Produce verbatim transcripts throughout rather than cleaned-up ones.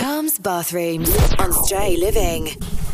Charms Bathrooms on Stray Living.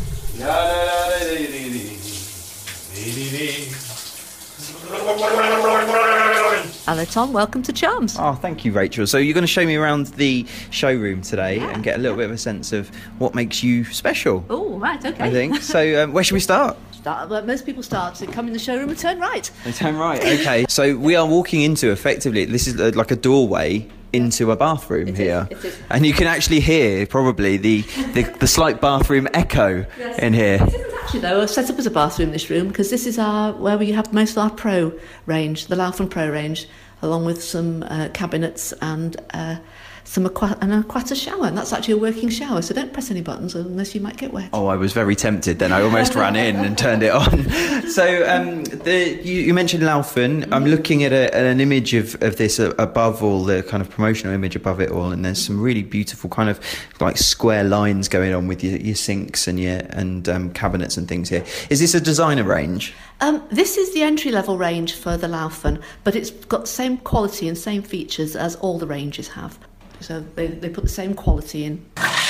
Hello Tom, welcome to Charms. Oh, thank you, Rachel. So you're going to show me around the showroom today Yeah. and get a little bit of a sense of what makes you special. Oh, right, okay. I think. So um, where should we start? Start, well, most people start to come in the showroom and turn right. They turn right. Okay. So we are walking into, effectively, this is uh, like a doorway into a bathroom It is, here. it is. And you can actually hear probably the, the, the slight bathroom echo Yes. in here. This isn't actually, though, set up as a bathroom, this room, because this is our where we have most of our Pro range, the Laufin Pro range, along with some uh, cabinets and uh, some aqua- an aquata shower. And that's actually a working shower, so don't press any buttons unless you might get wet. Oh, I was very tempted then. I almost ran in and turned it on. So um, the, you, you mentioned Laufin. I'm looking at, a, at an image of, of this uh, above all, the kind of promotional image above it all, and there's some really beautiful kind of like square lines going on with your, your sinks and your and um, cabinets and things here. Is this a designer range? Um, this is the entry-level range for the Laufin, but it's got the same quality and same features as all the ranges have. So they, they put the same quality in.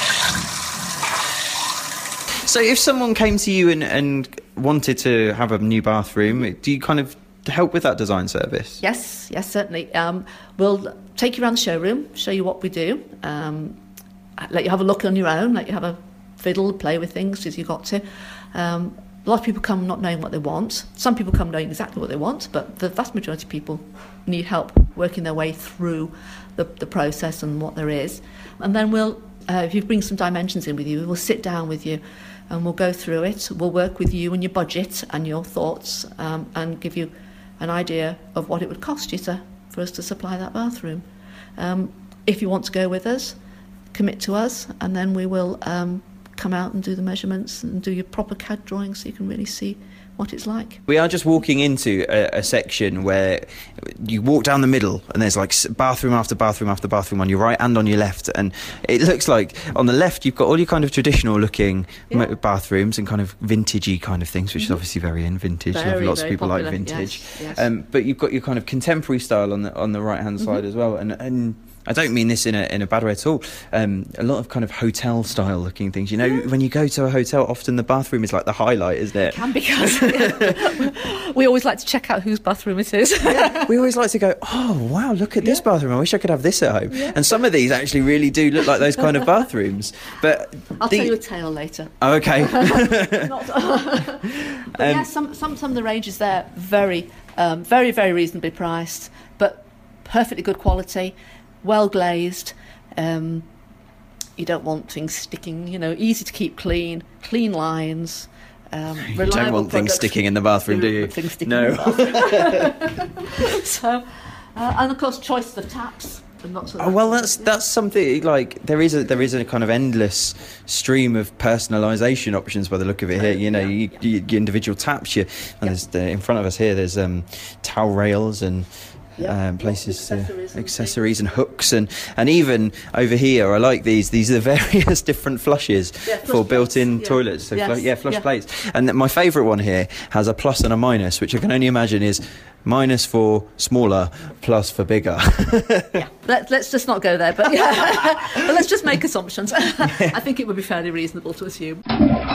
So if someone came to you and, and wanted to have a new bathroom, do you kind of help with that design service? Yes, yes, certainly. Um, we'll take you around the showroom, show you what we do, um, let you have a look on your own, let you have a fiddle, play with things as you got to. Um, a lot of people come not knowing what they want. Some people come knowing exactly what they want, but the vast majority of people need help working their way through the, the process and what there is. And then we'll, uh, if you bring some dimensions in with you, we'll sit down with you and we'll go through it. We'll work with you and your budget and your thoughts um, and give you an idea of what it would cost you to, for us to supply that bathroom. Um, if you want to go with us, commit to us, and then we will um, come out and do the measurements and do your proper C A D drawings so you can really see what it's like. We are just walking into a, a section where you walk down the middle and there's like bathroom after bathroom after bathroom on your right and on your left, and it looks like on the left you've got all your kind of traditional looking Yeah. bathrooms and kind of vintagey kind of things, which is obviously very in vintage. Very, Lots of very people popular. like vintage. Yes, yes. Um, but you've got your kind of contemporary style on the on the right hand side as well, and and I don't mean this in a in a bad way at all. Um, a lot of kind of hotel style looking things. You know, when you go to a hotel, often the bathroom is like the highlight, isn't it? Can because we always like to check out whose bathroom it is. Yeah, we always like to go, oh wow, look at this Yeah. bathroom, I wish I could have this at home. Yeah. And some of these actually really do look like those kind of bathrooms, but I'll the- tell you a tale later. oh, okay. Not, but yeah, some, some some of the ranges there very um, very very reasonably priced, but perfectly good quality, well glazed. Um, you don't want things sticking. You know, easy to keep clean, clean lines. Um, You reliable don't want things products. sticking in the bathroom, do you? Things sticking No. in the bathroom. So, uh, and of course, choice of taps. And lots of Oh, well, that's that's something like there is a there is a kind of endless stream of personalisation options by the look of it here. You know, Yeah, you, you, your individual taps. You and there's the, in front of us here. There's um, towel rails and. Yeah, Um, places, lots of accessories uh, and accessories and hooks, and, and even over here, I like these. These are various different flushes Yeah, flush for built-in plates, yeah. toilets. So, Yes, flu- yeah, flush yeah. plates. And my favourite one here has a plus and a minus, which I can only imagine is minus for smaller, plus for bigger. Yeah, Let, let's just not go there, but, yeah. But let's just make assumptions. I think it would be fairly reasonable to assume.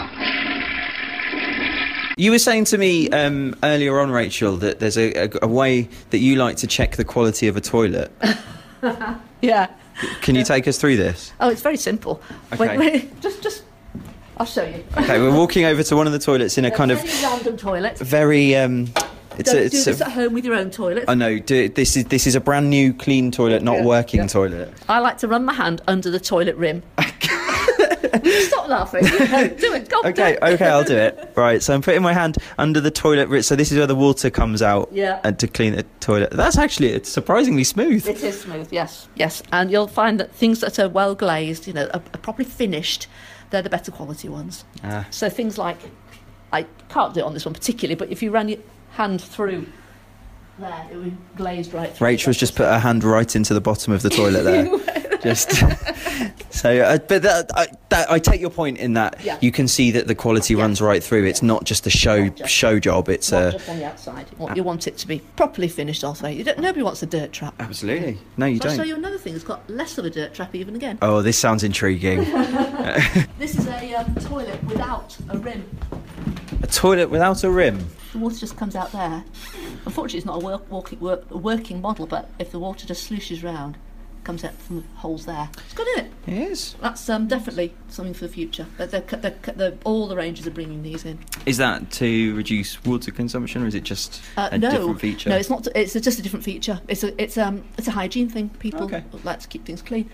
You were saying to me um, earlier on, Rachel, that there's a, a, a way that you like to check the quality of a toilet. Yeah. Can you take us through this? Oh, it's very simple. Okay. Wait, wait, just, just, I'll show you. Okay, we're walking over to one of the toilets in a kind of Very random toilet. very. Um, it's Don't a, do it's this a, at home with your own toilet. I know. Do, this is this is a brand new clean toilet, not Yeah, working yeah. toilet. I like to run my hand under the toilet rim. Stop laughing. Do it. Go. Okay, do it. okay, I'll do it. Right, so I'm putting my hand under the toilet. ri- So this is where the water comes out. Yeah. And to clean the toilet. That's actually it's surprisingly smooth. It is smooth, yes, yes. And you'll find that things that are well glazed, you know, are, are properly finished, they're the better quality ones. Ah. So things like, I can't do it on this one particularly, but if you ran your hand through there, it would be glazed right through. Rachel's just put her hand right into the bottom of the toilet there. Just so, uh, but that, I, that, I take your point in that Yeah. you can see that the quality Yeah. runs right through. It's not just a show Not just- show job. It's Not a just on the outside. You want, you want it to be properly finished also. You don't, nobody wants a dirt trap. absolutely no, you So I'll show don't. you another thing that's got less of a dirt trap even again. Oh, this sounds intriguing. This is a um, toilet without a rim. A toilet without a rim. The water just comes out there. Unfortunately, it's not a, work, walking, work, a working model, but if the water just slooshes round, it comes out from the holes there. It's good, isn't it? It is. That's um, definitely something for the future. But they're, they're, they're, all the ranges are bringing these in. Is that to reduce water consumption, or is it just Uh, a no, different feature? no, it's not. It's just a different feature. It's a, it's um, it's a hygiene thing. People Okay. like to keep things clean.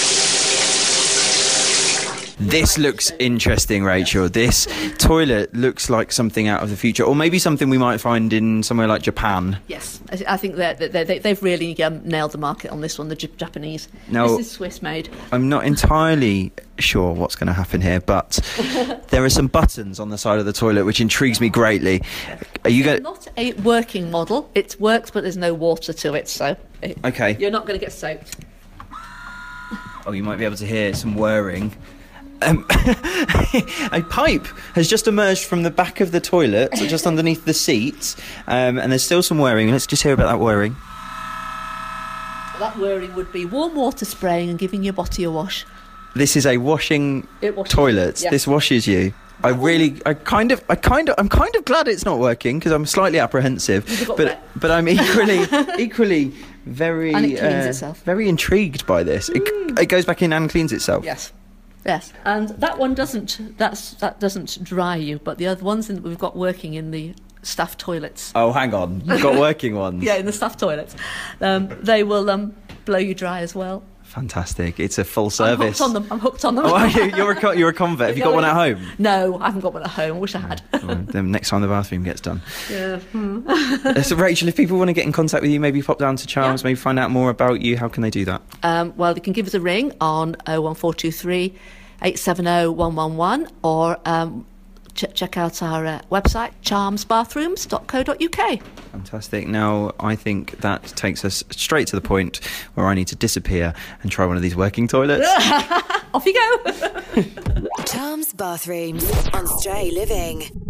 This looks interesting, Rachel. This toilet looks like something out of the future, or maybe something we might find in somewhere like Japan. Yes, I, I think that they, they, they've really um, nailed the market on this one. The J- Japanese. No. This is Swiss made. I'm not entirely sure what's going to happen here, but there are some buttons on the side of the toilet which intrigues me greatly. Are you going? Not a working model. It works, but there's no water to it, so it, Okay. you're not going to get soaked. Oh, you might be able to hear some whirring. Um, a pipe has just emerged from the back of the toilet, so just underneath the seat, um, and there's still some whirring. Let's just hear about that whirring. That whirring would be warm water spraying and giving your body a wash. This is a washing It washes toilet. you, yeah. This washes you. I really, I kind of, I kind of, I'm kind of glad it's not working because I'm slightly apprehensive, You've got but wet. but I'm equally, equally very, And it cleans uh, itself. very intrigued by this. It, it goes back in and cleans itself. Yes. Yes, and that one doesn't. That's that doesn't dry you, but the other ones that we've got working in the staff toilets. Oh, hang on, you've got working ones. Yeah, in the staff toilets, um, they will um, blow you dry as well. Fantastic! It's a full I'm service. hooked on them. I'm hooked on them. Oh, are you? You're a co- you're a convert. Have you got one at home? No, I haven't got one at home. I wish I had. Well, then next time the bathroom gets done. Yeah. Uh, so, Rachel, if people want to get in contact with you, maybe pop down to Charles, Yeah. maybe find out more about you. How can they do that? Um, well, they can give us a ring on oh one four two three, eight seven oh, one one one or um, ch- check out our uh, website, charms bathrooms dot co dot uk. Fantastic. Now, I think that takes us straight to the point where I need to disappear and try one of these working toilets. Off you go. Charms Bathrooms on Stray Living.